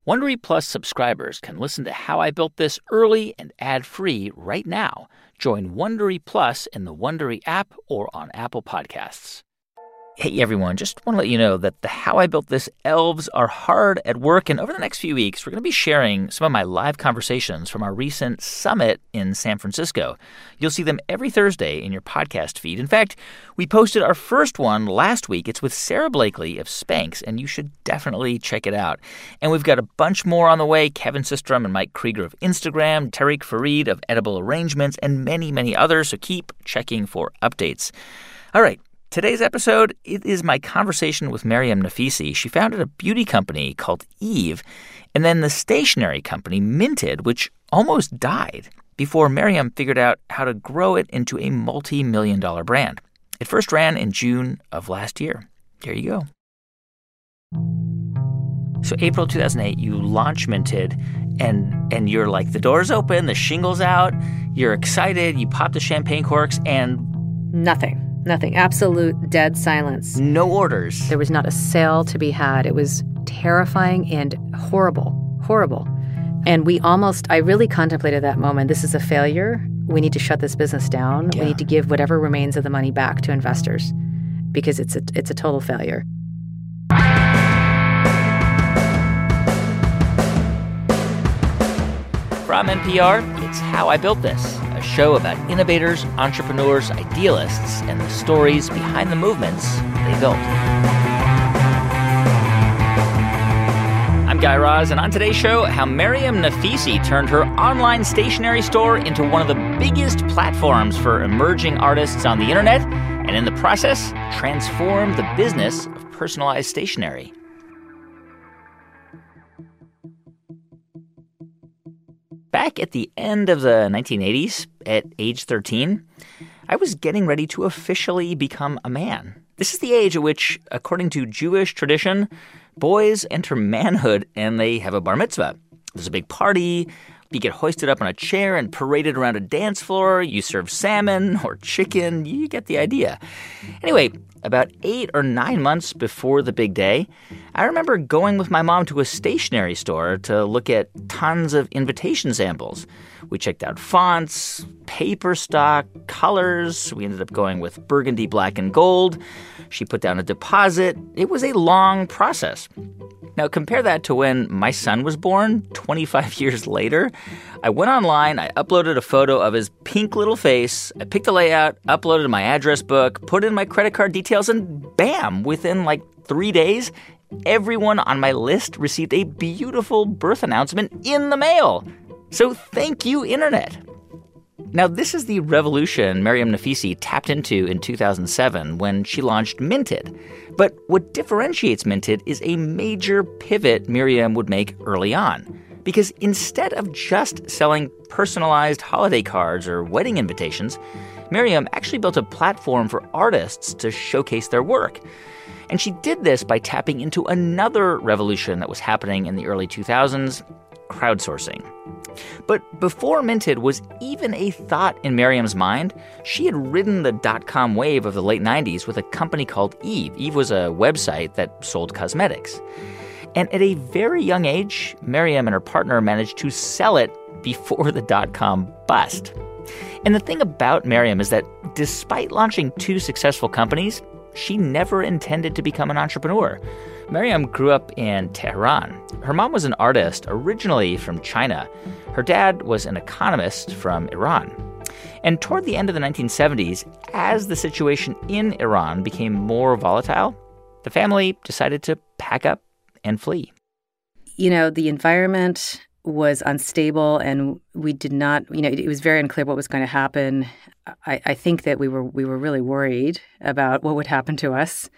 Wondery Plus subscribers can listen to How I Built This early and ad-free right now. Join Wondery Plus in the Wondery app or on Apple Podcasts. Hey, everyone, just want to let you know that the How I Built This elves are hard at work, and over the next few weeks, we're going to be sharing some of my live conversations from our recent summit in San Francisco. You'll see them every Thursday in your podcast feed. In fact, we posted our first one last week. It's with Sarah Blakely of Spanx, and you should definitely check it out. And we've got a bunch more on the way. Kevin Systrom and Mike Krieger of Instagram, Tariq Farid of Edible Arrangements, and many, many others, so keep checking for updates. All right. Today's episode, it is my conversation with Maryam Nafisi. She founded a beauty company called Eve, and then the stationery company Minted, which almost died before Maryam figured out how to grow it into a multi-million-dollar brand. It first ran in June of last year. Here you go. So April 2008, you launch Minted, and you're like, the door's open, the shingle's out, you're excited, you pop the champagne corks, and Nothing. Absolute dead silence. No orders. There was not a sale to be had. It was terrifying and horrible. And I really contemplated that moment. This is a failure. We need to shut this business down. Yeah. We need to give whatever remains of the money back to investors because it's a total failure. From NPR, it's How I Built This, a show about innovators, entrepreneurs, idealists, and the stories behind the movements they built. I'm Guy Raz, and on today's show, how Maryam Nafisi turned her online stationery store into one of the biggest platforms for emerging artists on the internet, and in the process, transformed the business of personalized stationery. Back at the end of the 1980s, at age 13, I was getting ready to officially become a man. This is the age at which, according to Jewish tradition, boys enter manhood and they have a bar mitzvah. There's a big party. You get hoisted up on a chair and paraded around a dance floor. You serve salmon or chicken. You get the idea. Anyway, about 8 or 9 months before the big day, I remember going with my mom to a stationery store to look at tons of invitation samples. We checked out fonts, paper stock, colors. We ended up going with burgundy, black, and gold. She put down a deposit. It was a long process. Now, compare that to when my son was born 25 years later. I went online, I uploaded a photo of his pink little face, I picked a layout, uploaded my address book, put in my credit card details, and bam, within like 3 days, everyone on my list received a beautiful birth announcement in the mail. So thank you, Internet. Now, this is the revolution Maryam Nafisi tapped into in 2007 when she launched Minted. But what differentiates Minted is a major pivot Maryam would make early on. Because instead of just selling personalized holiday cards or wedding invitations, Maryam actually built a platform for artists to showcase their work. And she did this by tapping into another revolution that was happening in the early 2000s, crowdsourcing. But before Minted was even a thought in Maryam's mind, she had ridden the dot-com wave of the late 90s with a company called Eve. Eve was a website that sold cosmetics. And at a very young age, Maryam and her partner managed to sell it before the dot-com bust. And the thing about Maryam is that despite launching 2 successful companies, she never intended to become an entrepreneur. Maryam grew up in Tehran. Her mom was an artist originally from China. Her dad was an economist from Iran. And toward the end of the 1970s, as the situation in Iran became more volatile, the family decided to pack up and flee. You know, the environment was unstable and we did not, it was very unclear what was going to happen. I think that we were really worried about what would happen to us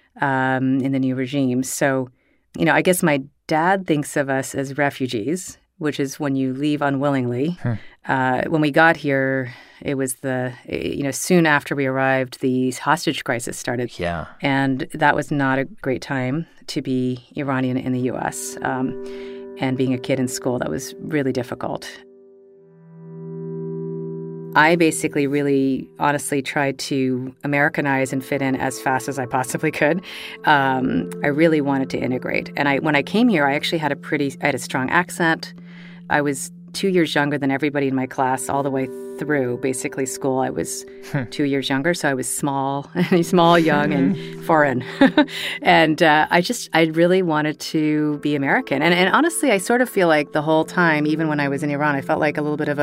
in the new regime. So, I guess my dad thinks of us as refugees, which is when you leave unwillingly. When we got here, it was soon after we arrived, the hostage crisis started. Yeah. And that was not a great time to be Iranian in the U.S. And being a kid in school, that was really difficult. I basically really honestly tried to Americanize and fit in as fast as I possibly could. I really wanted to integrate. And when I came here, I actually had a strong accent. I was 2 years younger than everybody in my class all the way through basically school. I was 2 years younger, so I was small, young, and foreign. And I really wanted to be American. And honestly, I sort of feel like the whole time, even when I was in Iran, I felt like a little bit of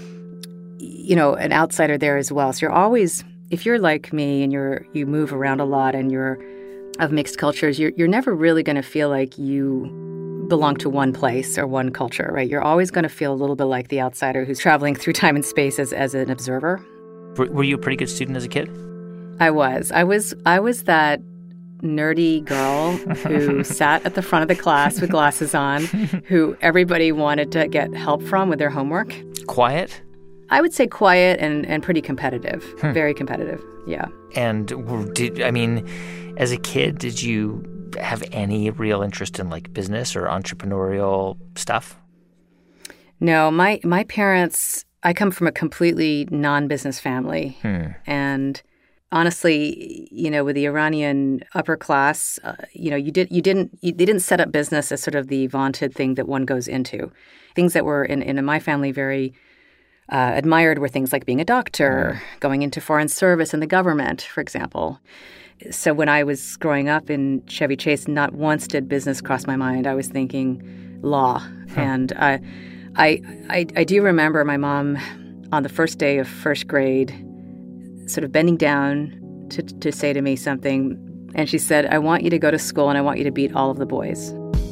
an outsider there as well. So you're always, if you're like me and you move around a lot and you're of mixed cultures, you're never really going to feel like you belong to one place or one culture, right? You're always going to feel a little bit like the outsider who's traveling through time and space as an observer. Were you a pretty good student as a kid? I was that nerdy girl who sat at the front of the class with glasses on, who everybody wanted to get help from with their homework. Quiet? I would say quiet and pretty competitive, very competitive, yeah. And as a kid, did you have any real interest in like business or entrepreneurial stuff? No, my parents, I come from a completely non-business family. And honestly, with the Iranian upper class, they didn't set up business as sort of the vaunted thing that one goes into. Things that were in my family very admired were things like being a doctor, going into foreign service in the government, for example. So when I was growing up in Chevy Chase, not once did business cross my mind. I was thinking law. And I do remember my mom on the first day of first grade sort of bending down to say to me something. And she said, "I want you to go to school and I want you to beat all of the boys."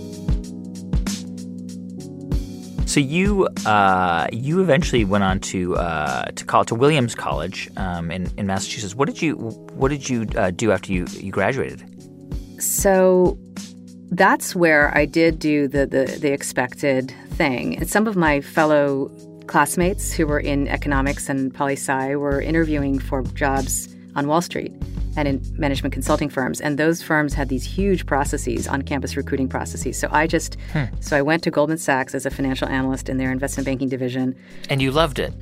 So you eventually went on to college, to Williams College in Massachusetts. What did you do after you graduated? So that's where I did do the expected thing. And some of my fellow classmates who were in economics and poli-sci were interviewing for jobs on Wall Street and in management consulting firms. And those firms had these huge processes, on-campus recruiting processes. So I went to Goldman Sachs as a financial analyst in their investment banking division. And you loved it?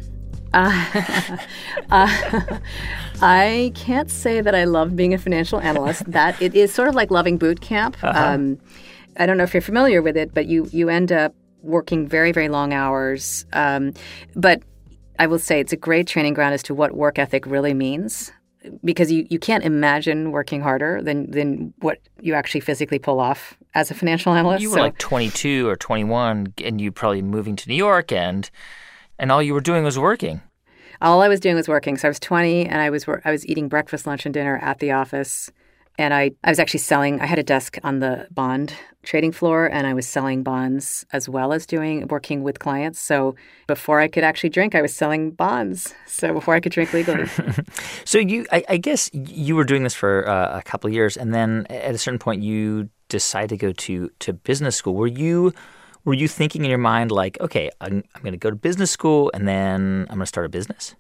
I can't say that I loved being a financial analyst. That it is sort of like loving boot camp. I don't know if you're familiar with it, but you end up working very, very long hours. But I will say it's a great training ground as to what work ethic really means. Because you can't imagine working harder than what you actually physically pull off as a financial analyst. You were like 22 or 21, and you probably moving to New York, and all you were doing was working. All I was doing was working. So I was 20, and I was eating breakfast, lunch, and dinner at the office. And I was actually selling. I had a desk on the bond trading floor, and I was selling bonds as well as working with clients. So before I could actually drink, I was selling bonds. So before I could drink legally. So I guess you were doing this for a couple of years, and then at a certain point, you decided to go to business school. Were you thinking in your mind like, okay, I'm going to go to business school, and then I'm going to start a business?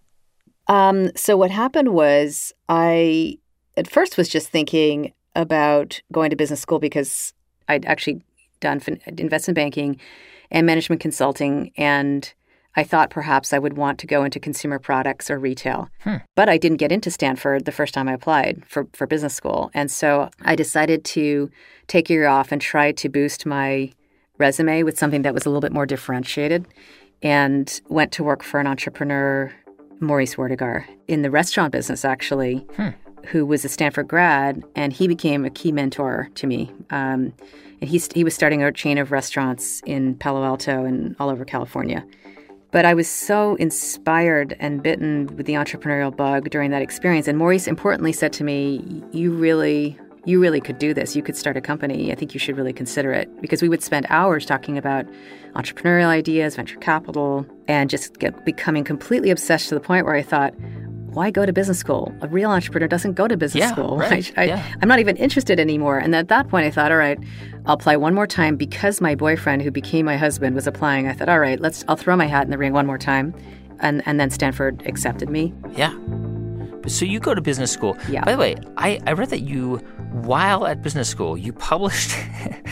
So what happened was I at first was just thinking about going to business school because I'd actually done investment banking and management consulting, and I thought perhaps I would want to go into consumer products or retail. But I didn't get into Stanford the first time I applied for business school. And so I decided to take a year off and try to boost my resume with something that was a little bit more differentiated, and went to work for an entrepreneur, Maurice Werdegar, in the restaurant business, actually, who was a Stanford grad, and he became a key mentor to me. And he was starting a chain of restaurants in Palo Alto and all over California. But I was so inspired and bitten with the entrepreneurial bug during that experience. And Maurice importantly said to me, you really could do this. You could start a company. I think you should really consider it. Because we would spend hours talking about entrepreneurial ideas, venture capital, and just becoming completely obsessed to the point where I thought, why go to business school? A real entrepreneur doesn't go to business school. Right. I'm not even interested anymore. And at that point, I thought, all right, I'll apply one more time. Because my boyfriend, who became my husband, was applying, I thought, all right, I'll throw my hat in the ring one more time. And then Stanford accepted me. Yeah. So you go to business school. Yeah. By the way, I read that you, while at business school, you published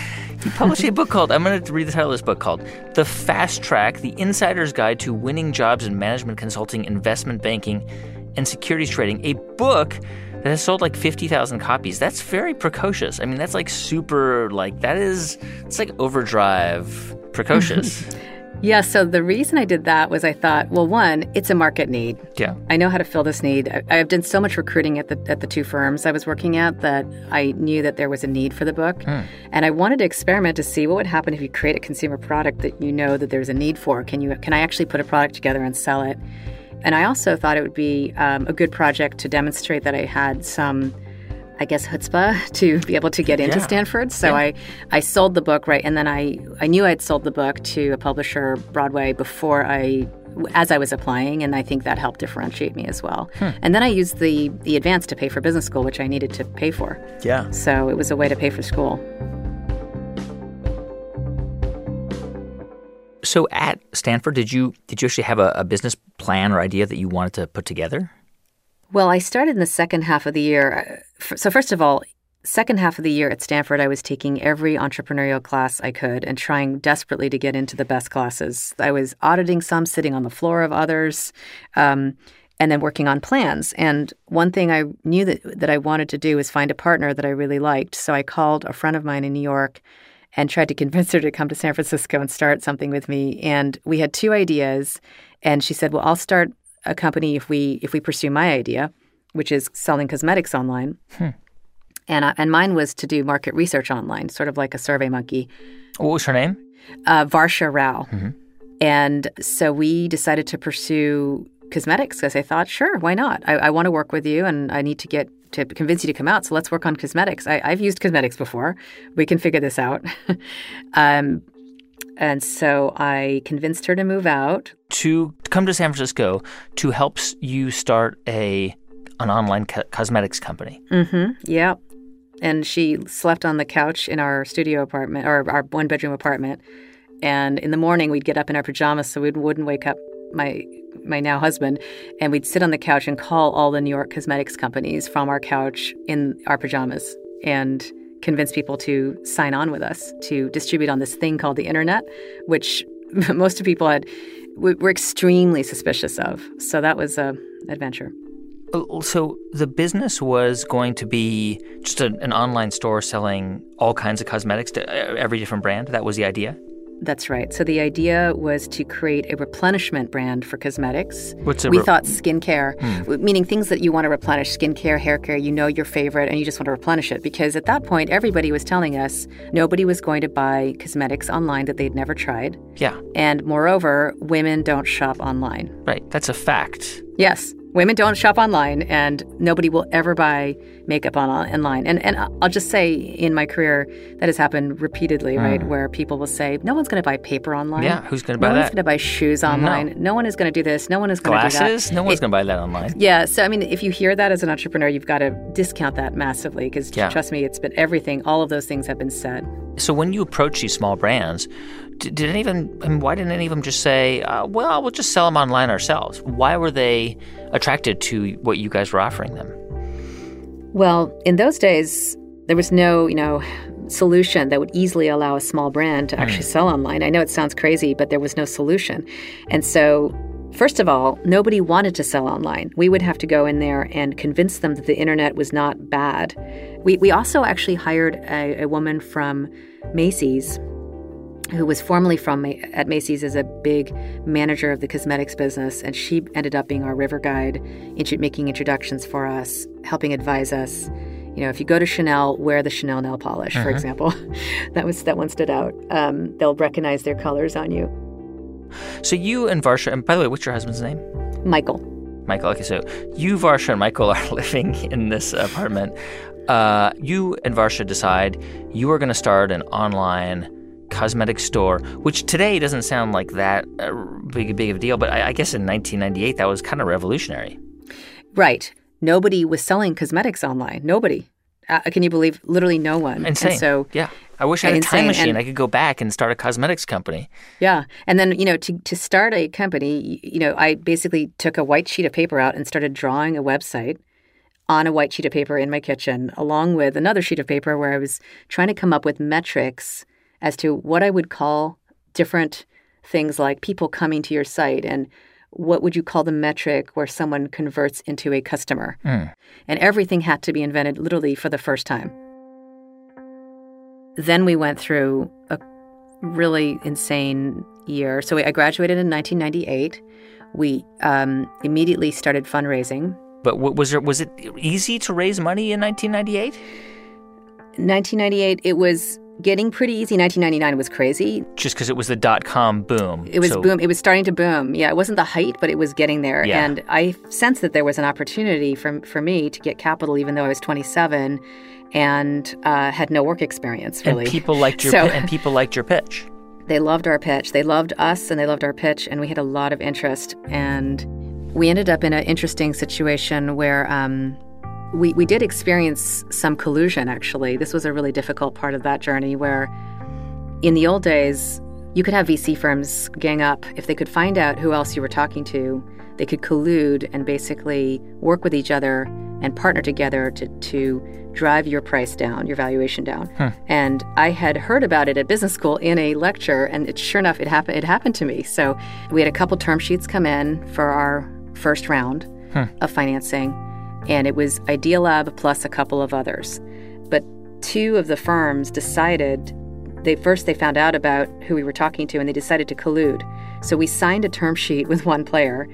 You published a book called, I'm going to read the title of this book, called The Fast Track, The Insider's Guide to Winning Jobs in Management Consulting, Investment Banking, and Securities Trading. A book that has sold like 50,000 copies. That's very precocious. I mean, that's like super, like, it's like overdrive precocious. Yeah, so the reason I did that was I thought, well, one, it's a market need. Yeah. I know how to fill this need. I've done so much recruiting at the two firms I was working at that I knew that there was a need for the book. And I wanted to experiment to see what would happen if you create a consumer product that you know that there's a need for. Can I actually put a product together and sell it? And I also thought it would be a good project to demonstrate that I had some, I guess, chutzpah to be able to get into Stanford. So I sold the book, right? And then I knew I'd sold the book to a publisher, Broadway, as I was applying, and I think that helped differentiate me as well. And then I used the advance to pay for business school, which I needed to pay for. Yeah. So it was a way to pay for school. So at Stanford, did you actually have a business plan or idea that you wanted to put together? Well, I started in the second half of the year. So first of all, second half of the year at Stanford, I was taking every entrepreneurial class I could and trying desperately to get into the best classes. I was auditing some, sitting on the floor of others, and then working on plans. And one thing I knew that I wanted to do was find a partner that I really liked. So I called a friend of mine in New York and tried to convince her to come to San Francisco and start something with me. And we had two ideas. And she said, well, I'll start a company if we pursue my idea, which is selling cosmetics online. And mine was to do market research online, sort of like a Survey Monkey. What was her name? Varsha Rao. And so we decided to pursue cosmetics because I thought, sure, why not? I want to work with you, and I need to convince you to come out. So let's work on cosmetics. I've used cosmetics before. We can figure this out. And so I convinced her to move out. To come to San Francisco to help you start an online cosmetics company. Yeah. And she slept on the couch in our studio apartment, or our one-bedroom apartment. And in the morning, we'd get up in our pajamas so we wouldn't wake up my now husband, and we'd sit on the couch and call all the New York cosmetics companies from our couch in our pajamas and convince people to sign on with us to distribute on this thing called the internet, which most of people were extremely suspicious of. So that was an adventure. So the business was going to be just an online store selling all kinds of cosmetics to every different brand? That was the idea? That's right. So the idea was to create a replenishment brand for cosmetics. We thought skincare, meaning things that you want to replenish, skincare, hair care, you know your favorite, and you just want to replenish it. Because at that point, everybody was telling us nobody was going to buy cosmetics online that they'd never tried. Yeah. And moreover, women don't shop online. Right. That's a fact. Yes. Women don't shop online, and nobody will ever buy makeup online. And I'll just say, in my career, that has happened repeatedly, right? Where people will say, no one's going to buy paper online. Yeah, who's going to buy that? No one's going to buy shoes online. No one is going to do this. No one is going to do that. Glasses? No one's going to buy that online. Yeah, so I mean, if you hear that as an entrepreneur, you've got to discount that massively because, trust me, it's been everything. All of those things have been said. So when you approach these small brands, why didn't any of them just say, well, we'll just sell them online ourselves? Why were they attracted to what you guys were offering them? Well, in those days, there was no, solution that would easily allow a small brand to actually sell online. I know it sounds crazy, but there was no solution. And so, first of all, nobody wanted to sell online. We would have to go in there and convince them that the internet was not bad. We also actually hired a woman from Macy's, who was formerly at Macy's as a big manager of the cosmetics business, and she ended up being our river guide, making introductions for us, helping advise us. If you go to Chanel, wear the Chanel nail polish, for example. That one stood out. They'll recognize their colors on you. So you and Varsha, and by the way, what's your husband's name? Michael. Okay, so you, Varsha, and Michael are living in this apartment. You and Varsha decide you are going to start an online cosmetic store, which today doesn't sound like that big of a deal, but I guess in 1998 that was kind of revolutionary. Right. Nobody was selling cosmetics online. Nobody. Can you believe? Literally no one. Insane. And so, yeah. I wish I had a time machine. I could go back and start a cosmetics company. Yeah. And then, to start a company, I basically took a white sheet of paper out and started drawing a website on a white sheet of paper in my kitchen, along with another sheet of paper where I was trying to come up with metrics as to what I would call different things like people coming to your site and what would you call the metric where someone converts into a customer. And everything had to be invented literally for the first time. Then we went through a really insane year. So I graduated in 1998. We immediately started fundraising. But was it easy to raise money in 1998? 1998, it was getting pretty easy. 1999 was crazy. Just because it was the dot-com boom. It was boom. It was starting to boom. Yeah, it wasn't the height, but it was getting there. Yeah. And I sensed that there was an opportunity for me to get capital, even though I was 27 and had no work experience, really. And people liked your pitch. They loved our pitch. They loved us, and they loved our pitch, and we had a lot of interest. And we ended up in an interesting situation where we did experience some collusion, actually. This was a really difficult part of that journey where in the old days, you could have VC firms gang up. If they could find out who else you were talking to, they could collude and basically work with each other and partner together to drive your price down, your valuation down. And I had heard about it at business school in a lecture, and sure enough, it happened to me. So we had a couple term sheets come in for our first round of financing, and it was Idealab plus a couple of others. But two of the firms decided, they found out about who we were talking to, and they decided to collude. So we signed a term sheet with one player,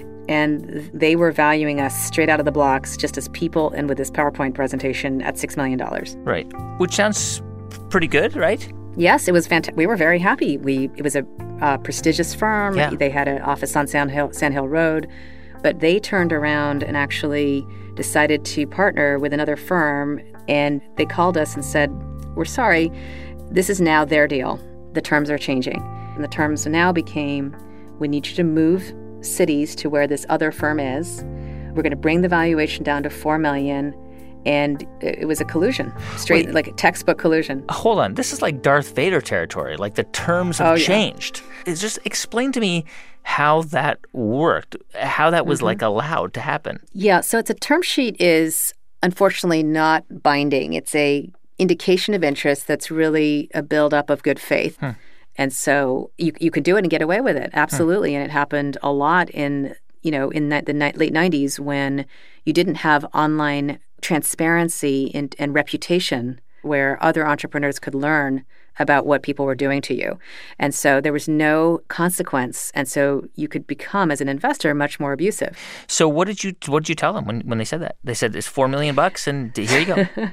and they were valuing us straight out of the blocks just as people and with this PowerPoint presentation at $6 million. Right. Which sounds pretty good, right? Yes, it was fantastic. We were very happy. It was a prestigious firm. Yeah. They had an office on Sand Hill Road. But they turned around and actually decided to partner with another firm. And they called us and said, "We're sorry, this is now their deal. The terms are changing." And the terms now became, "We need you to move cities to where this other firm is. We're going to bring the valuation down to $4 million." And it was a collusion, like a textbook collusion. Hold on. This is like Darth Vader territory. Like the terms have changed. It's just explain to me how that worked, how that was like allowed to happen. Yeah. So it's a term sheet is unfortunately not binding. It's a indication of interest that's really a buildup of good faith. And so you could do it and get away with it. Absolutely. And it happened a lot in the late 90s when you didn't have online transparency and reputation where other entrepreneurs could learn about what people were doing to you. And so there was no consequence. And so you could become, as an investor, much more abusive. So what did you tell them when they said that? They said it's $4 million and here you go.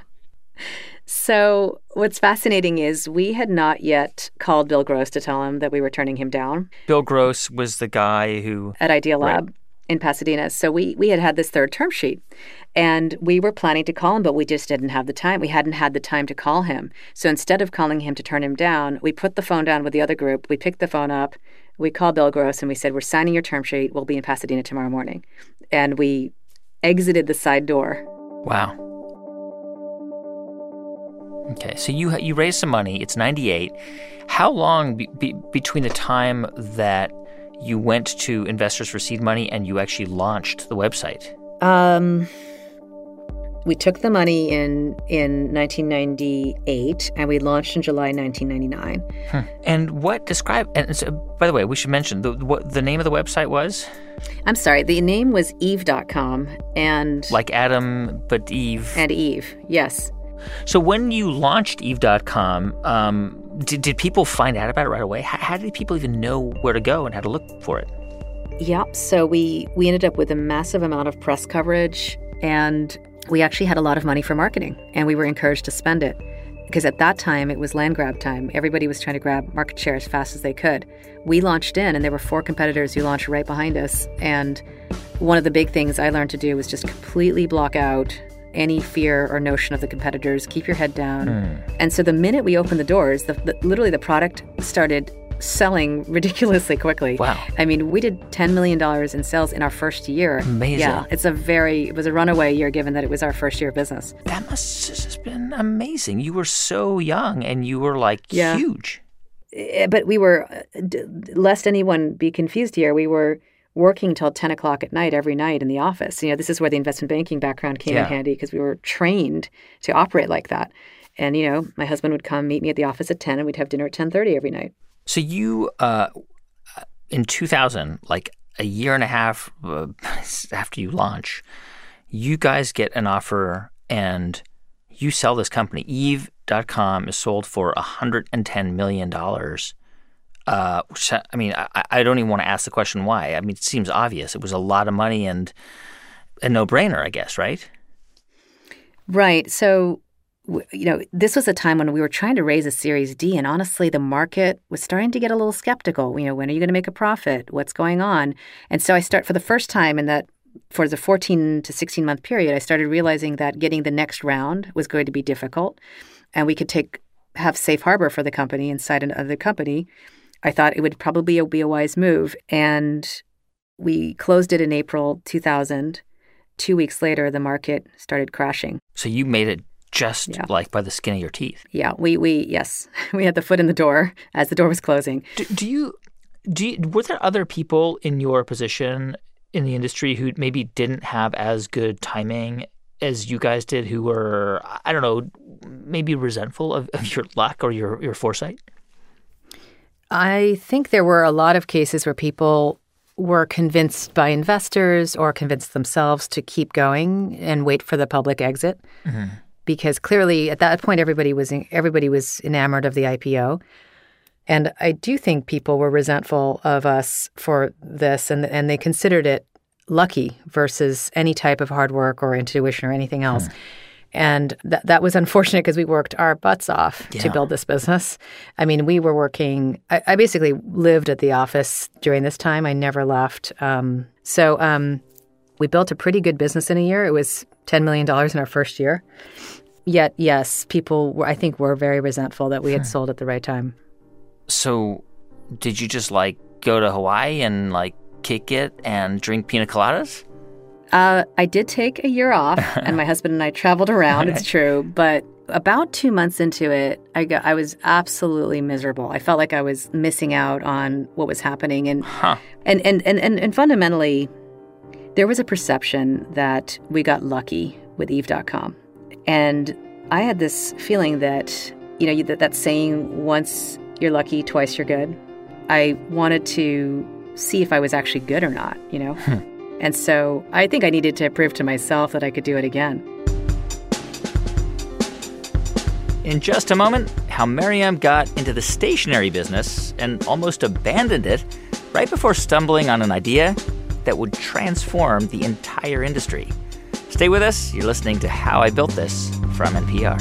So what's fascinating is we had not yet called Bill Gross to tell him that we were turning him down. Bill Gross was the guy who... At Idealab in Pasadena. So we had this third term sheet. And we were planning to call him, but we just didn't have the time. We hadn't had the time to call him. So instead of calling him to turn him down, we put the phone down with the other group. We picked the phone up. We called Bill Gross and we said, "We're signing your term sheet. We'll be in Pasadena tomorrow morning." And we exited the side door. Wow. Okay, so you raised some money. It's 98. How long between the time that you went to Investors for Seed Money and you actually launched the website? We took the money in 1998, and we launched in July 1999. And and so, by the way, we should mention, what the name of the website was? I'm sorry, the name was Eve.com. And like Adam, but Eve. And Eve, yes. So when you launched Eve.com, did people find out about it right away? How did people even know where to go and how to look for it? Yep. So we ended up with a massive amount of press coverage, and we actually had a lot of money for marketing, and we were encouraged to spend it. Because at that time, it was land grab time. Everybody was trying to grab market share as fast as they could. We launched in, and there were 4 competitors who launched right behind us. And one of the big things I learned to do was just completely block out any fear or notion of the competitors, keep your head down. And so the minute we opened the doors, literally the product started selling ridiculously quickly. Wow. I mean, we did $10 million in sales in our first year. Amazing. Yeah, it was a runaway year given that it was our first year of business. That must have just been amazing. You were so young and you were huge. But we were, lest anyone be confused here, we were working till 10 o'clock at night every night in the office. This is where the investment banking background came in handy because we were trained to operate like that. And, my husband would come meet me at the office at 10, and we'd have dinner at 10:30 every night. So you, in 2000, like a year and a half after you launch, you guys get an offer and you sell this company. Eve.com is sold for $110 million. Which, I don't even want to ask the question why. I mean, it seems obvious. It was a lot of money and a no-brainer, I guess, right? Right. So, this was a time when we were trying to raise a Series D, and honestly, the market was starting to get a little skeptical. When are you going to make a profit? What's going on? And so for the first time for the 14 to 16-month period, I started realizing that getting the next round was going to be difficult, and we could have safe harbor for the company inside another company. I thought it would probably be a wise move, and we closed it in April 2000. 2 weeks later, the market started crashing. So you made it just like by the skin of your teeth. Yeah, yes, we had the foot in the door as the door was closing. Were there other people in your position in the industry who maybe didn't have as good timing as you guys did, who were, I don't know, maybe resentful of your luck or your foresight? I think there were a lot of cases where people were convinced by investors or convinced themselves to keep going and wait for the public exit. Mm-hmm. Because clearly at that point everybody was enamored of the IPO. And I do think people were resentful of us for this, and they considered it lucky versus any type of hard work or intuition or anything else. And that was unfortunate because we worked our butts off to build this business. I mean, we were working – I basically lived at the office during this time. I never left. So we built a pretty good business in a year. It was $10 million in our first year. Yet, yes, people, I think, were very resentful that we had sold at the right time. So did you just, go to Hawaii and, kick it and drink pina coladas? I did take a year off, and my husband and I traveled around, it's true. But about 2 months into it, I was absolutely miserable. I felt like I was missing out on what was happening. And fundamentally, there was a perception that we got lucky with Eve.com. And I had this feeling that, that saying, once you're lucky, twice you're good. I wanted to see if I was actually good or not, And so I think I needed to prove to myself that I could do it again. In just a moment, how Maryam got into the stationery business and almost abandoned it right before stumbling on an idea that would transform the entire industry. Stay with us. You're listening to How I Built This from NPR.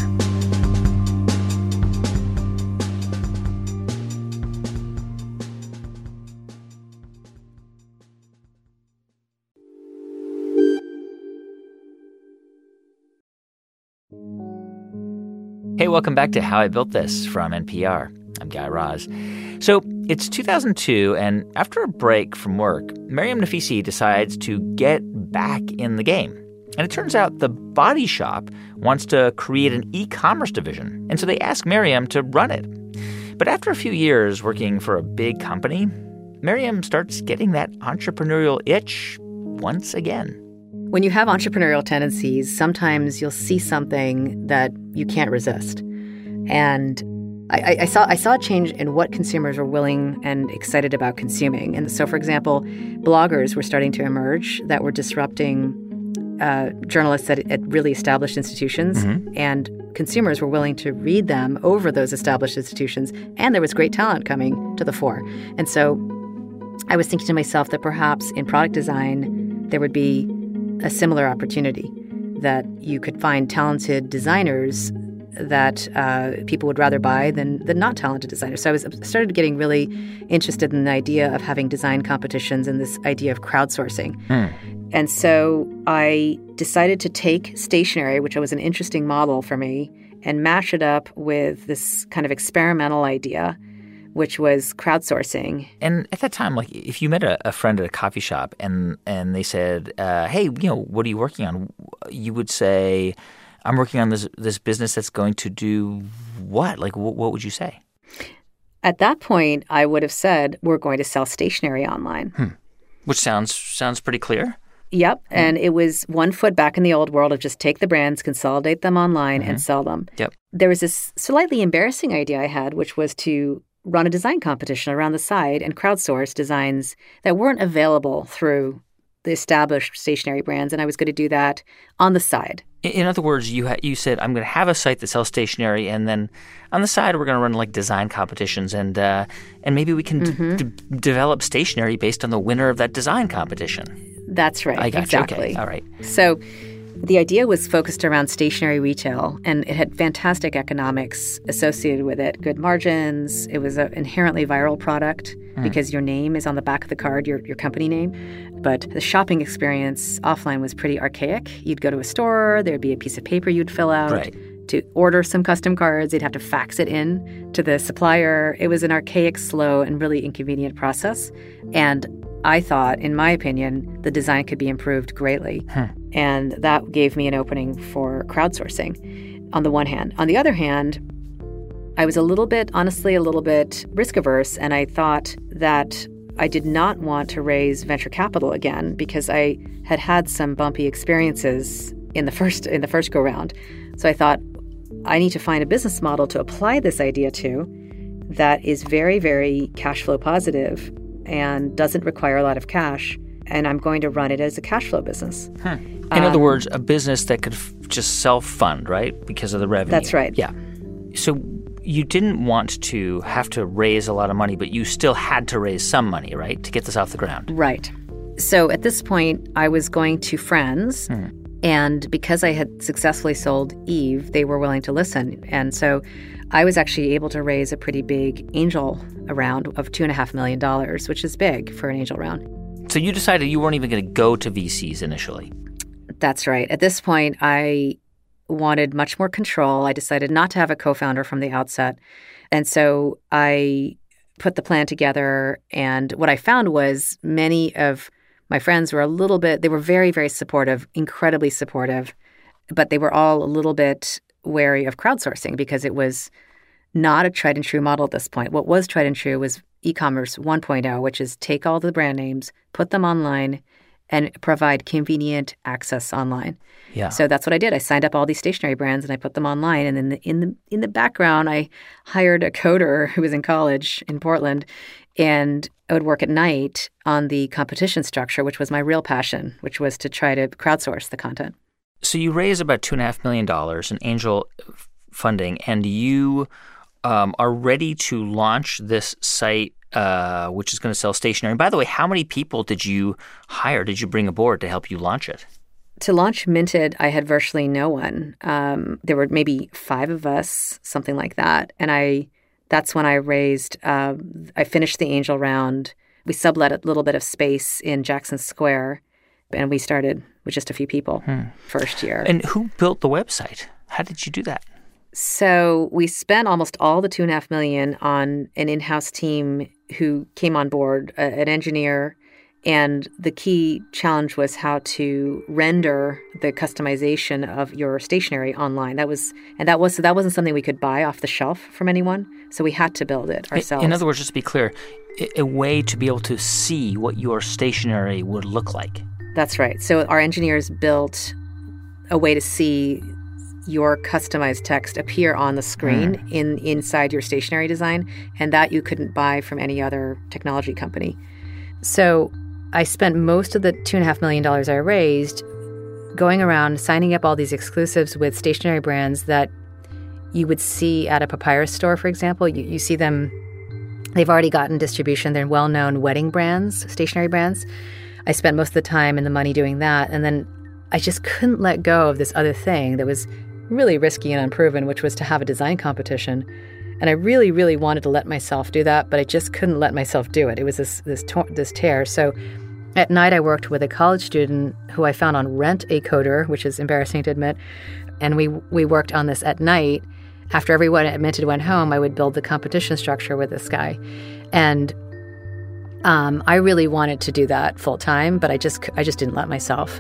Hey, welcome back to How I Built This from NPR. I'm Guy Raz. So it's 2002, and after a break from work, Maryam Nafisi decides to get back in the game. And it turns out the Body Shop wants to create an e-commerce division, and so they ask Maryam to run it. But after a few years working for a big company, Maryam starts getting that entrepreneurial itch once again. When you have entrepreneurial tendencies, sometimes you'll see something that you can't resist. And I saw a change in what consumers were willing and excited about consuming. And so, for example, bloggers were starting to emerge that were disrupting journalists at really established institutions. Mm-hmm. And consumers were willing to read them over those established institutions. And there was great talent coming to the fore. And so I was thinking to myself that perhaps in product design, there would be a similar opportunity, that you could find talented designers that people would rather buy than not talented designers. So I started getting really interested in the idea of having design competitions and this idea of crowdsourcing. And so I decided to take stationery, which was an interesting model for me, and mash it up with this kind of experimental idea, which was crowdsourcing. And at that time, if you met a friend at a coffee shop and they said, hey, what are you working on? You would say, I'm working on this business that's going to do what? What would you say? At that point, I would have said, we're going to sell stationery online. Which sounds pretty clear. Yep. And it was one foot back in the old world of just take the brands, consolidate them online, and sell them. Yep. there was this slightly embarrassing idea I had, which was to run a design competition around the side and crowdsource designs that weren't available through the established stationery brands. And I was going to do that on the side. In other words, you said, I'm going to have a site that sells stationery, and then on the side, we're going to run like design competitions, and maybe we can develop stationery based on the winner of that design competition. That's right. I got exactly. You. Okay. All right. So the idea was focused around stationery retail, and it had fantastic economics associated with it, good margins. It was an inherently viral product because your name is on the back of the card, your company name. But the shopping experience offline was pretty archaic. You'd go to a store, there'd be a piece of paper you'd fill out. Right. To order some custom cards, they'd have to fax it in to the supplier. It was an archaic, slow, and really inconvenient process. And I thought, in my opinion, the design could be improved greatly. And that gave me an opening for crowdsourcing on the one hand. On the other hand, I was honestly, a little bit risk averse, and I thought that I did not want to raise venture capital again because I had had some bumpy experiences in the first go round. So I thought, I need to find a business model to apply this idea to that is very, very cash flow positive and doesn't require a lot of cash, and I'm going to run it as a cash flow business. In other words, a business that could just self-fund, right, because of the revenue. That's right. Yeah. So you didn't want to have to raise a lot of money, but you still had to raise some money, right, to get this off the ground. Right. So at this point, I was going to friends, and because I had successfully sold Eve, they were willing to listen. And so I was actually able to raise a pretty big angel round of $2.5 million, which is big for an angel round. So you decided you weren't even going to go to VCs initially. That's right. At this point, I wanted much more control. I decided not to have a co-founder from the outset. And so I put the plan together. And what I found was many of my friends were they were very, very supportive, incredibly supportive, but they were all a little bit wary of crowdsourcing because it was not a tried and true model at this point. What was tried and true was e-commerce 1.0, which is take all the brand names, put them online, and provide convenient access online. Yeah. So that's what I did. I signed up all these stationery brands and I put them online. And then in the background, I hired a coder who was in college in Portland, and I would work at night on the competition structure, which was my real passion, which was to try to crowdsource the content. So you raise about $2.5 million in angel funding, and you are ready to launch this site, which is going to sell stationery. And by the way, how many people did you hire, did you bring aboard to help you launch it? To launch Minted, I had virtually no one. There were maybe 5 of us, something like that. And that's when I raised, I finished the angel round. We sublet a little bit of space in Jackson Square, and we started with just a few people first year. And who built the website? How did you do that? So we spent almost all the $2.5 million on an in-house team who came on board, an engineer, and the key challenge was how to render the customization of your stationery online. That wasn't something we could buy off the shelf from anyone, so we had to build it ourselves. In other words, just to be clear, a way to be able to see what your stationery would look like. That's right. So our engineers built a way to see your customized text appear on the screen inside your stationery design, and that you couldn't buy from any other technology company. So I spent most of the $2.5 million I raised going around signing up all these exclusives with stationery brands that you would see at a papyrus store, for example. You see them, they've already gotten distribution. They're well-known wedding brands, stationery brands. I spent most of the time and the money doing that, and then I just couldn't let go of this other thing that was really risky and unproven, which was to have a design competition. And I really, really wanted to let myself do that, but I just couldn't let myself do it. It was this tear. So at night, I worked with a college student who I found on Rent-A-Coder, which is embarrassing to admit. And we worked on this at night. After everyone at Minted went home, I would build the competition structure with this guy. And I really wanted to do that full time, but I just didn't let myself.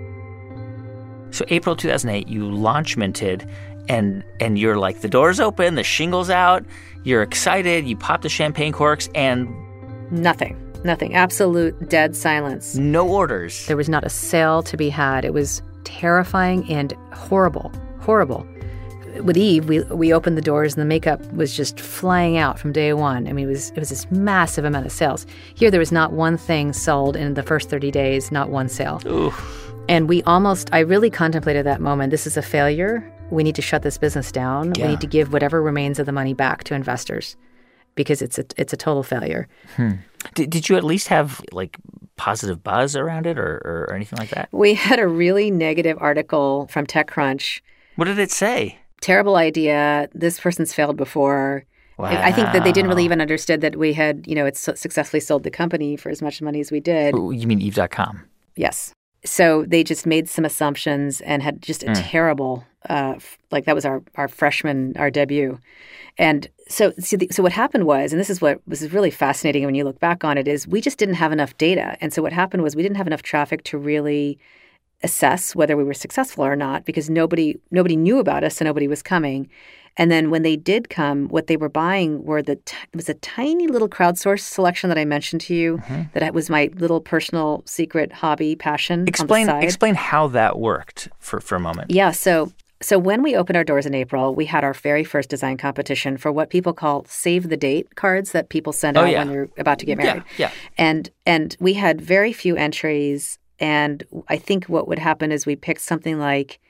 So April 2008, you launch Minted, and you're like, the door's open, the shingle's out, you're excited, you pop the champagne corks, and... Nothing. Absolute dead silence. No orders. There was not a sale to be had. It was terrifying and horrible. with Eve, we opened the doors and the makeup was just flying out from day one. I mean, it was this massive amount of sales. Here, there was not one thing sold in the first 30 days, not one sale. Oof. And I really contemplated that moment. This is a failure. We need to shut this business down. Yeah. We need to give whatever remains of the money back to investors because it's a total failure. Did you at least have like positive buzz around it or anything like that? We had a really negative article from TechCrunch. What did it say? Terrible idea. This person's failed before. Wow. I think that they didn't really even understood that we had, it's successfully sold the company for as much money as we did. You mean Eve.com? Yes. So they just made some assumptions and had just a terrible, that was our freshman, our debut. And so what happened was, and this is what was really fascinating when you look back on it, is we just didn't have enough data. And so what happened was we didn't have enough traffic to really assess whether we were successful or not because nobody knew about us, so nobody was coming. And then when they did come, what they were buying were it was a tiny little crowdsourced selection that I mentioned to you that was my little personal secret hobby passion. Explain how that worked for a moment. Yeah. So when we opened our doors in April, we had our very first design competition for what people call save the date cards that people send out when they're about to get married. Yeah. And we had very few entries. And I think what would happen is we picked something like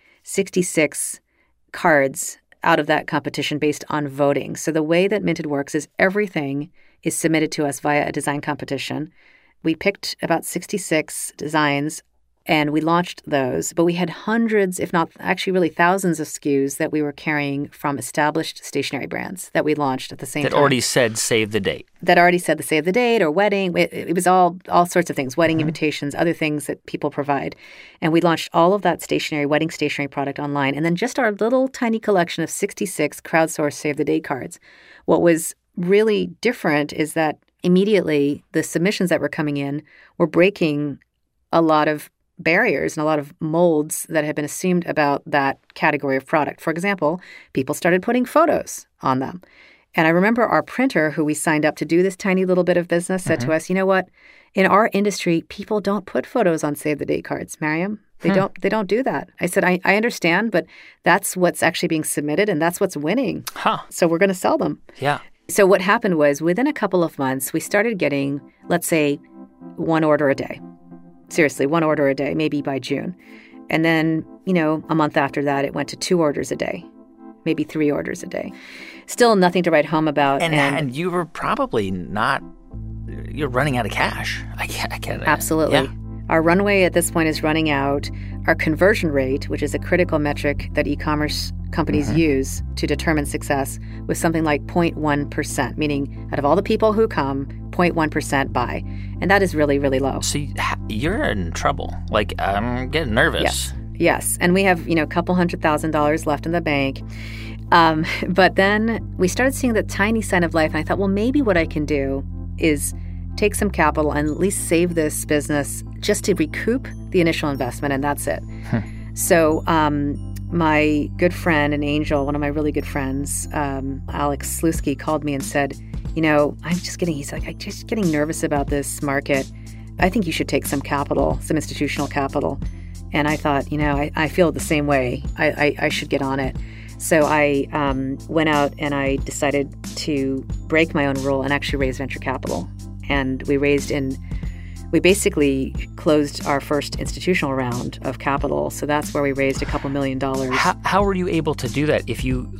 66 cards out of that competition based on voting. So the way that Minted works is everything is submitted to us via a design competition. We picked about 66 designs and we launched those, but we had hundreds, if not actually really thousands of SKUs that we were carrying from established stationery brands that we launched at the same time. That already said save the date. That already said the save the date or wedding. It was all sorts of things, wedding invitations, other things that people provide. And we launched all of that wedding stationery product online. And then just our little tiny collection of 66 crowdsourced save the date cards. What was really different is that immediately the submissions that were coming in were breaking a lot of barriers and a lot of molds that had been assumed about that category of product. For example, people started putting photos on them. And I remember our printer, who we signed up to do this tiny little bit of business, said to us, you know what? In our industry, people don't put photos on save the date cards, Mariam. They don't do that. I said, I understand, but that's what's actually being submitted and that's what's winning. So we're going to sell them. Yeah. So what happened was within a couple of months, we started getting, let's say, one order a day. Seriously, one order a day, maybe by June. And then, a month after that, it went to 2 orders a day, maybe 3 orders a day. Still nothing to write home about. And you were probably you're running out of cash. I can't. Absolutely. Yeah. Our runway at this point is running out. Our conversion rate, which is a critical metric that e-commerce companies use to determine success, was something like 0.1%, meaning out of all the people who come, 0.1% buy. And that is really, really low. So you're in trouble. Like, I'm getting nervous. Yes. And we have, a couple $100,000 left in the bank. But then we started seeing the tiny sign of life. And I thought, well, maybe what I can do is take some capital and at least save this business just to recoup the initial investment. And that's it. So my good friend, an angel, one of my really good friends, Alex Slutsky, called me and said, I'm just getting nervous about this market. I think you should take some capital, some institutional capital. And I thought, I feel the same way. I should get on it. So I went out and I decided to break my own rule and actually raise venture capital. And we basically closed our first institutional round of capital. So that's where we raised a couple $1 million. How were you able to do that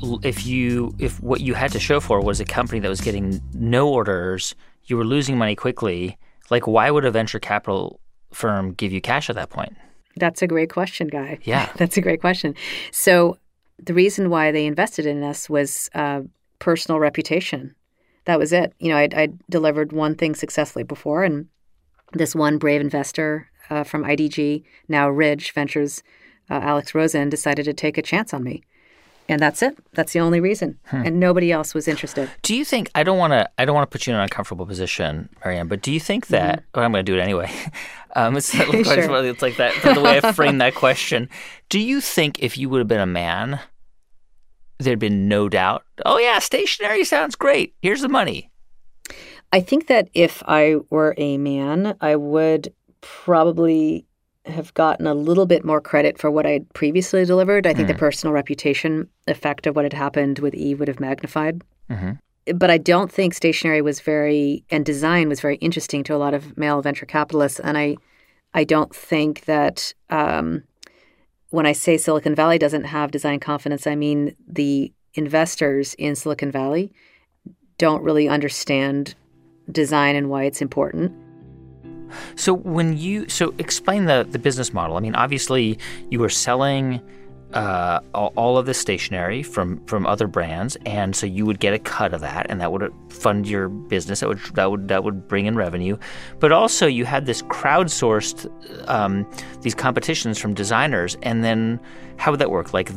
if what you had to show for was a company that was getting no orders, you were losing money quickly? Like, why would a venture capital firm give you cash at that point? That's a great question, Guy. Yeah. That's a great question. So the reason why they invested in us was personal reputation. That was it. I'd delivered one thing successfully before, and this one brave investor from IDG, now Ridge Ventures, Alex Rosen, decided to take a chance on me. And that's it. That's the only reason. And nobody else was interested. Do you think, I don't want to put you in an uncomfortable position, Mariam, but do you think that, I'm going to do it anyway. It's like that, the way I framed that question. Do you think if you would have been a man, there'd been no doubt, oh yeah, stationery sounds great. Here's the money. I think that if I were a man, I would probably have gotten a little bit more credit for what I had previously delivered. I think the personal reputation effect of what had happened with Eve would have magnified. But I don't think stationery and design was very interesting to a lot of male venture capitalists. And I don't think that when I say Silicon Valley doesn't have design confidence, I mean the investors in Silicon Valley don't really understand design and why it's important. So explain the business model. I mean, obviously you were selling all of the stationery from other brands, and so you would get a cut of that, and that would fund your business. That would bring in revenue. But also you had this crowdsourced these competitions from designers, and then how would that work? Like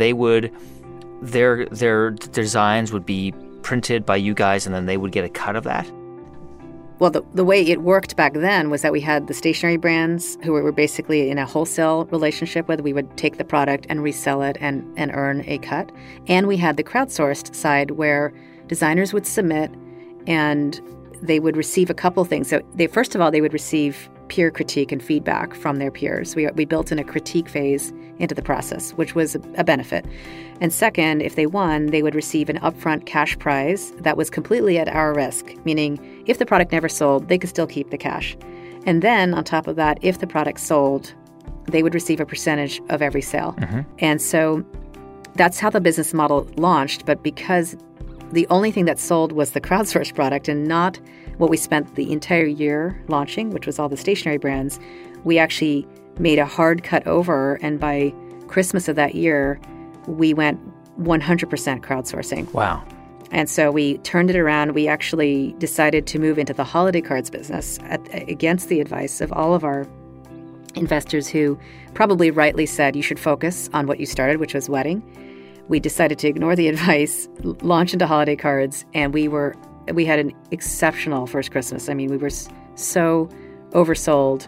their designs would be printed by you guys, and then they would get a cut of that? Well, the way it worked back then was that we had the stationery brands who were basically in a wholesale relationship with. We would take the product and resell it and earn a cut. And we had the crowdsourced side where designers would submit and they would receive a couple things. So first of all, they would receive peer critique and feedback from their peers. We built in a critique phase into the process, which was a benefit. And second, if they won, they would receive an upfront cash prize that was completely at our risk, meaning if the product never sold, they could still keep the cash. And then on top of that, if the product sold, they would receive a percentage of every sale. And so that's how the business model launched. But because the only thing that sold was the crowdsourced product and not what we spent the entire year launching, which was all the stationery brands, we actually made a hard cut over. And by Christmas of that year, we went 100% crowdsourcing. Wow. And so we turned it around. We actually decided to move into the holiday cards business against the advice of all of our investors who probably rightly said you should focus on what you started, which was wedding. We decided to ignore the advice, launch into holiday cards, and we had an exceptional first Christmas. I mean, we were so oversold.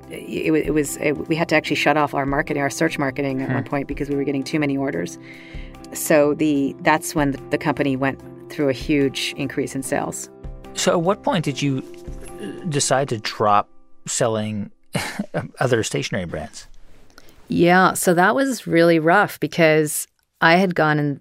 We had to actually shut off our search marketing at one point because we were getting too many orders. So that's when the company went through a huge increase in sales. So at what point did you decide to drop selling other stationery brands? Yeah, so that was really rough because I had gone and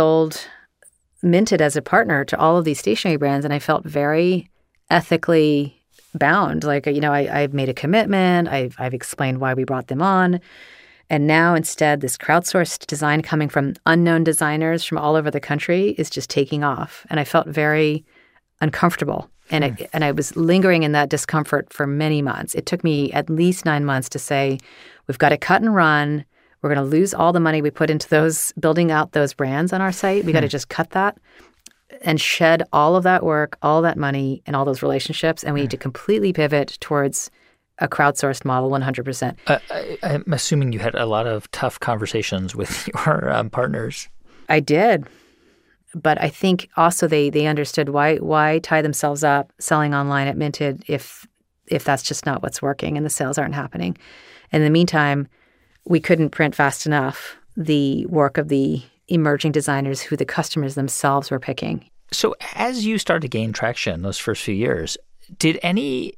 minted as a partner to all of these stationery brands, and I felt very ethically bound. Like, I've made a commitment. I've explained why we brought them on. And now instead, this crowdsourced design coming from unknown designers from all over the country is just taking off. And I felt very uncomfortable. And I was lingering in that discomfort for many months. It took me at least 9 months to say, we've got to cut and run. We're going to lose all the money we put into building out those brands on our site. We got to just cut that and shed all of that work, all that money, and all those relationships. And we need to completely pivot towards a crowdsourced model 100%. I'm assuming you had a lot of tough conversations with your partners. I did. But I think also they understood why tie themselves up selling online at Minted if that's just not what's working and the sales aren't happening. In the meantime, we couldn't print fast enough the work of the emerging designers who the customers themselves were picking. So as you started to gain traction those first few years, did any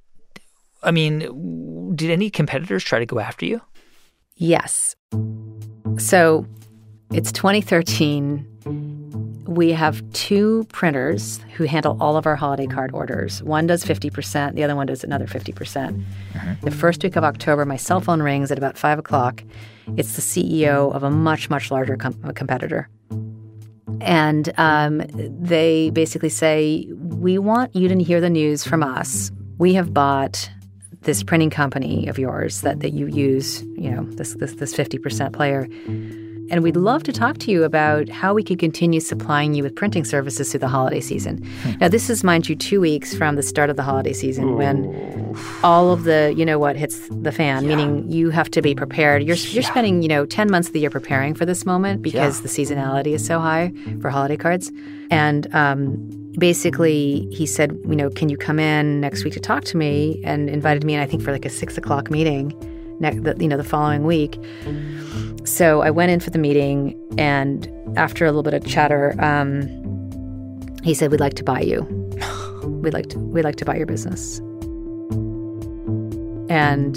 competitors try to go after you? Yes. So it's 2013. We have 2 printers who handle all of our holiday card orders. One does 50%, the other one does another 50%. The first week of October, my cell phone rings at about 5 o'clock. It's the CEO of a much, much larger competitor. And they basically say, we want you to hear the news from us. We have bought this printing company of yours that you use, this 50% player. And we'd love to talk to you about how we could continue supplying you with printing services through the holiday season. Now, this is, mind you, 2 weeks from the start of the holiday season when all of the, hits the fan, meaning you have to be prepared. You're spending, 10 months of the year preparing for this moment because the seasonality is so high for holiday cards. And basically, he said, can you come in next week to talk to me? And invited me in, I think, for like a 6 o'clock meeting, the following week. So I went in for the meeting, and after a little bit of chatter, he said, "We'd like to buy you. We'd like to buy your business." And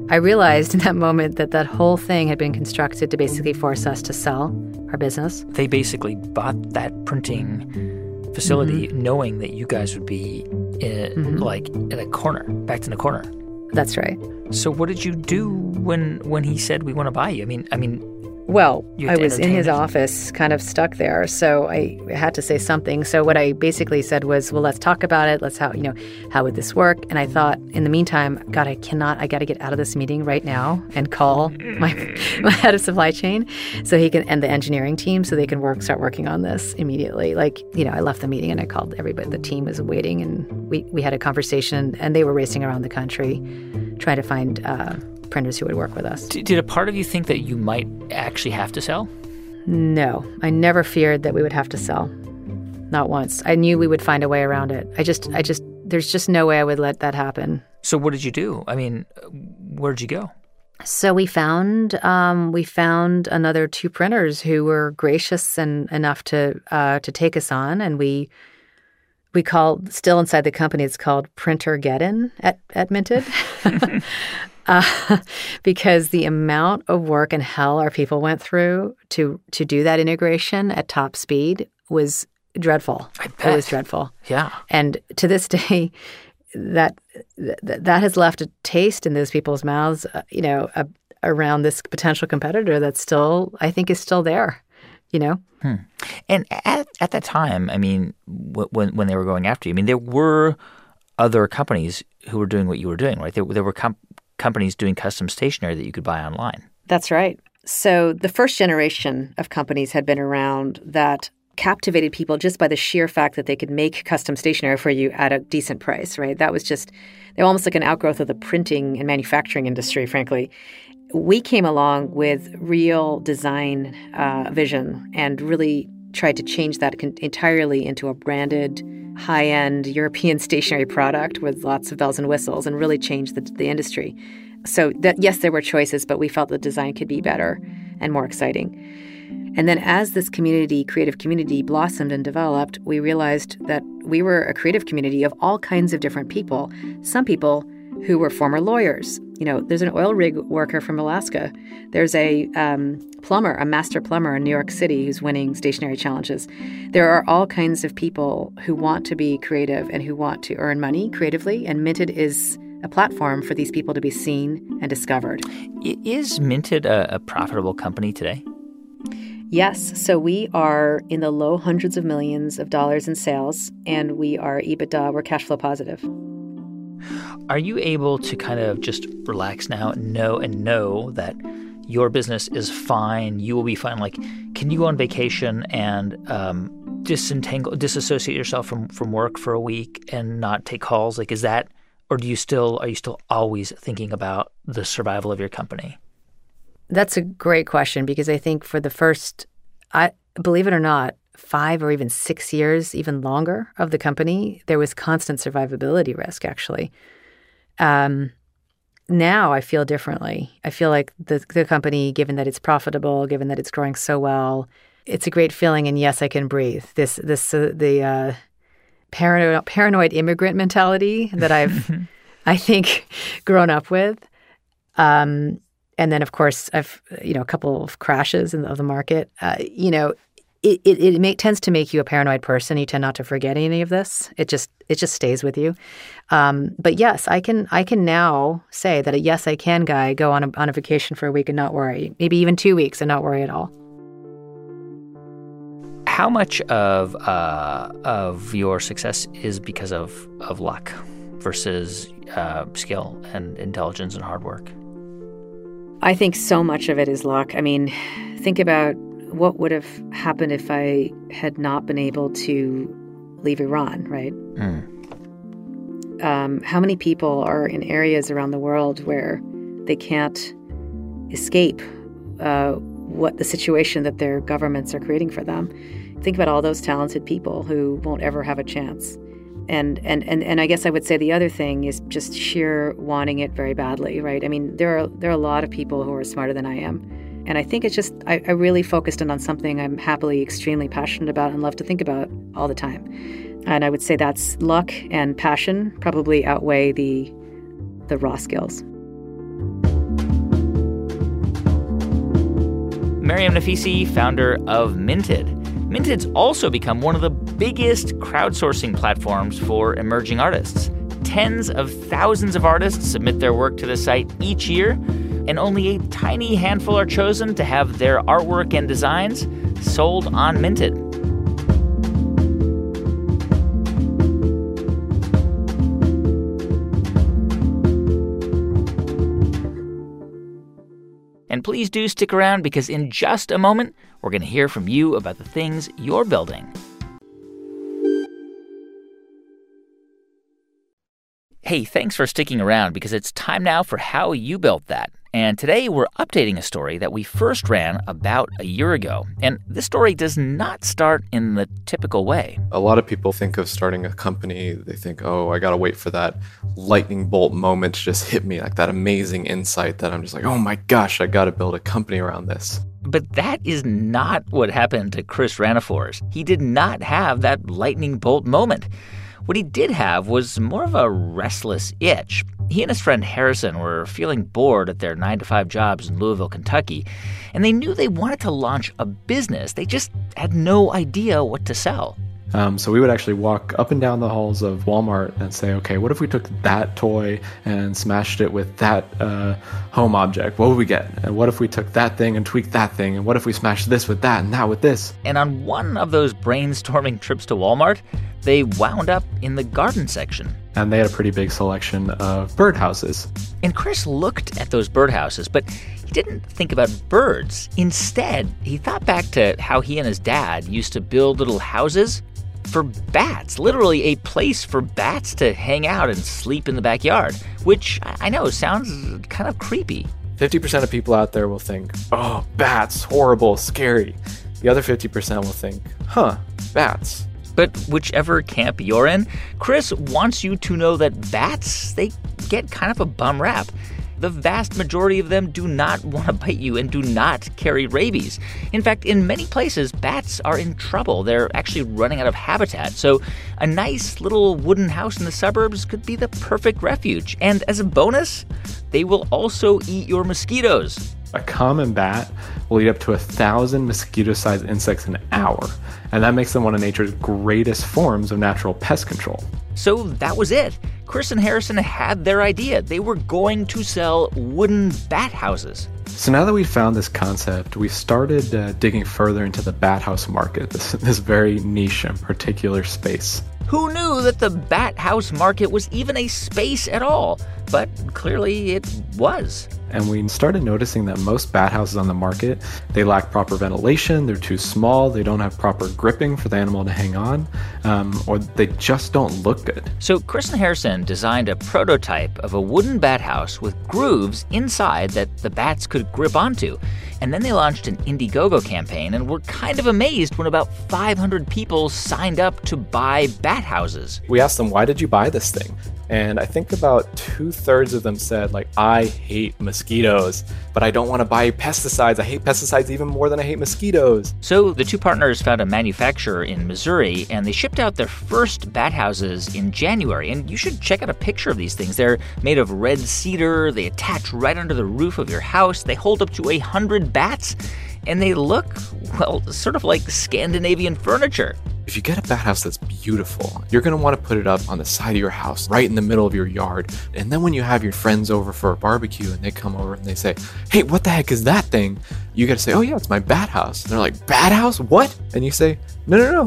I realized in that moment that that whole thing had been constructed to basically force us to sell our business. They basically bought that printing facility knowing that you guys would be like in a corner, backed in a corner. That's right. So what did you do when he said, we want to buy you? I mean, well, I was in his office, kind of stuck there, so I had to say something. So what I basically said was, well, let's talk about it. How would this work? And I thought, in the meantime, God, I got to get out of this meeting right now and call my head of supply chain so he can, and the engineering team, so they can start working on this immediately. I left the meeting and I called everybody. The team was waiting, and we had a conversation, and they were racing around the country trying to find printers who would work with us. Did a part of you think that you might actually have to sell? No, I never feared that we would have to sell. Not once. I knew we would find a way around it. There's just no way I would let that happen. So what did you do? I mean, where'd you go? So we found another 2 printers who were gracious and enough to take us on, and we called, still inside the company, it's called Printergeddon at Minted. Because the amount of work and hell our people went through to do that integration at top speed was dreadful. I bet. It was dreadful. Yeah. And to this day, that has left a taste in those people's mouths, around this potential competitor that still, I think, is still there. And at that time, I mean, when they were going after you, I mean, there were other companies who were doing what you were doing, right? There were companies doing custom stationery that you could buy online. That's right. So the first generation of companies had been around that captivated people just by the sheer fact that they could make custom stationery for you at a decent price, right? That was just, they're almost like an outgrowth of the printing and manufacturing industry, frankly. We came along with real design vision and really tried to change that entirely into a branded, high-end European stationery product with lots of bells and whistles, and really changed the industry. So yes, there were choices, but we felt the design could be better and more exciting. And then as this creative community blossomed and developed, we realized that we were a creative community of all kinds of different people. Some people who were former lawyers. There's an oil rig worker from Alaska. There's a plumber, a master plumber in New York City who's winning stationery challenges. There are all kinds of people who want to be creative and who want to earn money creatively, and Minted is a platform for these people to be seen and discovered. Is Minted a profitable company today? Yes. So we are in the low hundreds of millions of dollars in sales, and we are EBITDA, we're cash flow positive. Are you able to kind of just relax now and know that your business is fine, you will be fine? Like, can you go on vacation and disassociate yourself from work for a week and not take calls? Like, is that, or are you still always thinking about the survival of your company? That's a great question, because I think for the first, believe it or not, 5 or even 6 years, even longer, of the company, there was constant survivability risk, actually. Now I feel differently. I feel like the company, given that it's profitable, given that it's growing so well, it's a great feeling, and yes, I can breathe. The paranoid immigrant mentality that I've, I think, grown up with. And then, of course, I've, a couple of crashes of the market, It tends to make you a paranoid person. You tend not to forget any of this. It just stays with you. But yes, I can now say that yes, I can, go on a vacation for a week and not worry. Maybe even 2 weeks and not worry at all. How much of your success is because of luck versus skill and intelligence and hard work? I think so much of it is luck. I mean, think about what would have happened if I had not been able to leave Iran, right? How many people are in areas around the world where they can't escape what the situation that their governments are creating for them? Think about all those talented people who won't ever have a chance. And I guess I would say the other thing is just sheer wanting it very badly, right? I mean, there are a lot of people who are smarter than I am. And I think it's just, I really focused in on something I'm happily extremely passionate about and love to think about all the time. And I would say that's luck and passion probably outweigh the raw skills. Maryam Nafisi, founder of Minted. Minted's also become one of the biggest crowdsourcing platforms for emerging artists. Tens of thousands of artists submit their work to the site each year, and only a tiny handful are chosen to have their artwork and designs sold on Minted. And please do stick around, because in just a moment, we're going to hear from you about the things you're building. Hey, thanks for sticking around, because it's time now for How You Built That. And today we're updating a story that we first ran about a year ago. And this story does not start in the typical way. A lot of people think of starting a company, they think, oh, I got to wait for that lightning bolt moment to just hit me, like that amazing insight that I'm just like, oh my gosh, I got to build a company around this. But that is not what happened to Chris Ranafors. He did not have that lightning bolt moment. What he did have was more of a restless itch. He and his friend Harrison were feeling bored at their 9-to-5 jobs in Louisville, Kentucky, and they knew they wanted to launch a business. They just had no idea what to sell. So we would actually walk up and down the halls of Walmart and say, okay, what if we took that toy and smashed it with that home object? What would we get? And what if we took that thing and tweaked that thing? And what if we smashed this with that and that with this? And on one of those brainstorming trips to Walmart, they wound up in the garden section. And they had a pretty big selection of birdhouses. And Chris looked at those birdhouses, but he didn't think about birds. Instead, he thought back to how he and his dad used to build little houses for bats, literally a place for bats to hang out and sleep in the backyard, which I know sounds kind of creepy. 50% of people out there will think, oh, bats, horrible, scary. The other 50% will think, bats. But whichever camp you're in, Chris wants you to know that bats, they get kind of a bum rap. The vast majority of them do not want to bite you and do not carry rabies. In fact, in many places, bats are in trouble. They're actually running out of habitat. So a nice little wooden house in the suburbs could be the perfect refuge. And as a bonus, they will also eat your mosquitoes. A common bat will eat up to 1,000 mosquito-sized insects an hour, and that makes them one of nature's greatest forms of natural pest control. So that was it. Chris and Harrison had their idea. They were going to sell wooden bat houses. So now that we've found this concept, we started digging further into the bat house market, this very niche and particular space. Who knew that the bat house market was even a space at all? But clearly it was. And we started noticing that most bat houses on the market, they lack proper ventilation, they're too small, they don't have proper gripping for the animal to hang on, or they just don't look good. So Chris and Harrison designed a prototype of a wooden bat house with grooves inside that the bats could grip onto. And then they launched an Indiegogo campaign and were kind of amazed when about 500 people signed up to buy bat houses. We asked them, why did you buy this thing? And I think about 2/3 of them said, I hate mosquitoes, but I don't want to buy pesticides. I hate pesticides even more than I hate mosquitoes. So the two partners found a manufacturer in Missouri, and they shipped out their first bat houses in January. And you should check out a picture of these things. They're made of red cedar. They attach right under the roof of your house. They hold up to 100 bats, and they look, well, sort of like Scandinavian furniture. If you get a bat house that's beautiful, you're going to want to put it up on the side of your house, right in the middle of your yard. And then when you have your friends over for a barbecue and they come over and they say, hey, what the heck is that thing? You got to say, oh yeah, it's my bat house. And they're like, bat house? What? And you say, no,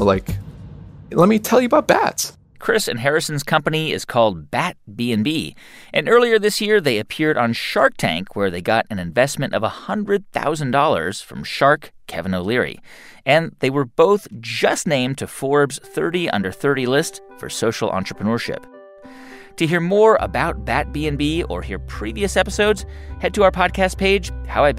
let me tell you about bats. Chris and Harrison's company is called Bat B&B, and earlier this year they appeared on Shark Tank, where they got an investment of $100,000 from shark Kevin O'Leary. And they were both just named to Forbes 30 Under 30 list for social entrepreneurship. To hear more about Bat B&B or hear previous episodes, head to our podcast page,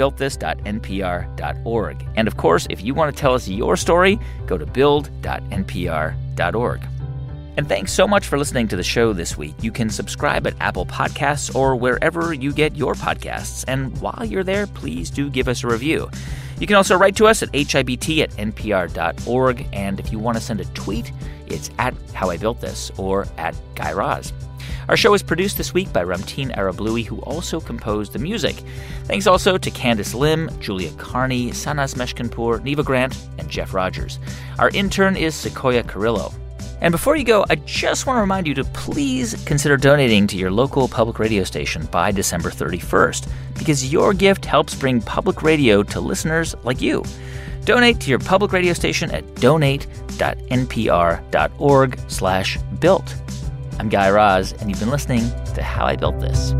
howibuiltthis.npr.org. And of course, if you want to tell us your story, go to build.npr.org. And thanks so much for listening to the show this week. You can subscribe at Apple Podcasts or wherever you get your podcasts. And while you're there, please do give us a review. You can also write to us at hibt@npr.org. And if you want to send a tweet, it's at HowIBuiltThis or at Guy Raz. Our show is produced this week by Ramteen Arablouei, who also composed the music. Thanks also to Candice Lim, Julia Carney, Sanaz Meshkinpour, Neva Grant, and Jeff Rogers. Our intern is Sequoia Carrillo. And before you go, I just want to remind you to please consider donating to your local public radio station by December 31st, because your gift helps bring public radio to listeners like you. Donate to your public radio station at donate.npr.org/built. I'm Guy Raz, and you've been listening to How I Built This.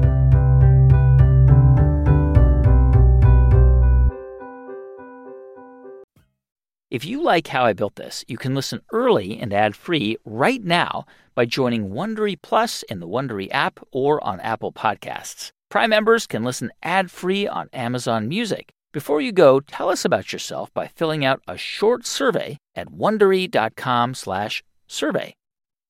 If you like How I Built This, you can listen early and ad-free right now by joining Wondery Plus in the Wondery app or on Apple Podcasts. Prime members can listen ad-free on Amazon Music. Before you go, tell us about yourself by filling out a short survey at Wondery.com/survey.